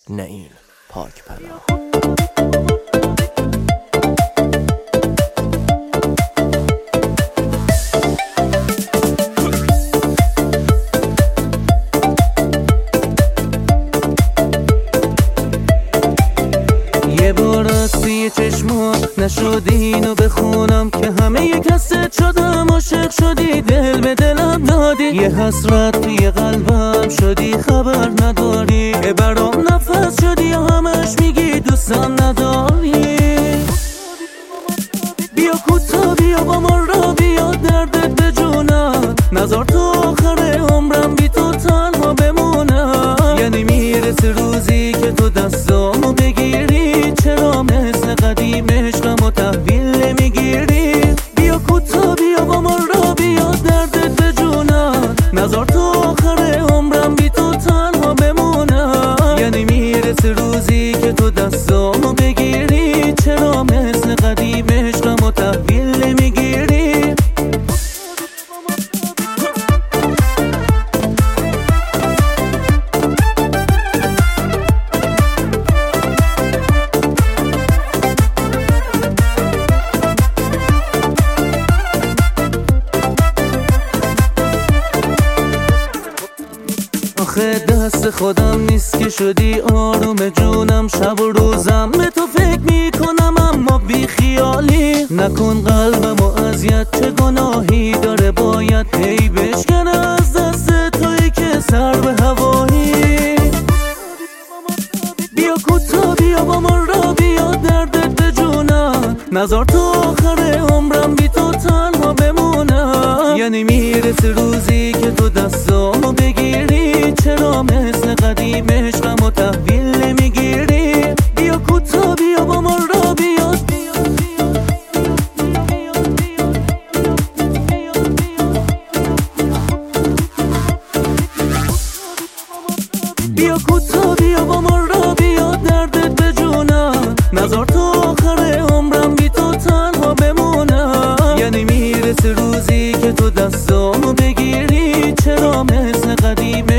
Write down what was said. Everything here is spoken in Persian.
نه این پاک پناه. یه بار از توی چشمات نشدی اینو بخونم که همه ی کست شدم، عاشق شدی دل به دلم دادی، یه حسرت توی قلبم شدی خبر نداری، برام نفس شدی همش میگی دوستم نداری. بیا کوتا بیا با من را بیا دردت به جونم، نذار تو آخر عمرم بی تو تنها بمونم. یعنی میرسه روزی که تو دستامو بگیری، چرا مثل قدیم عشقمو تحویل نمیگیری؟ بیا کوتا بیا با من را بیا دردت به جونم، نذار تو آخر عمرم بی تو تنها بمونم. یعنی میرسه روزی که تو دستامو بگیری، چرا مثل قدیم عشقمو تحویل نمیگیری؟ آخه دست خودم نیست که شدی آروم جونم، شب و روزم به تو فکر میکنم اما بی خیالی. نکن قلبمو اذیت، چه گناهی داره باید هی بشکنه از دست تویی که سر به هوایی. بیا کوتا بیا با من را بیا دردت به جونم، نذار تو آخر عمرم بی تو تنها بمونم. یعنی میرسه روزی که تو دستامو بگیری، چرا مثل قدیم عشقمو تحویل نمیگیری؟ بیا کوتا بیا با من را بیا بیا کوتا بیا با من را بیا دردت به جونم، نذار تو آخر عمرم بی تو تنها بمونم. یعنی میرسه روزی که تو دستامو بگیری، چرا مثل قدیم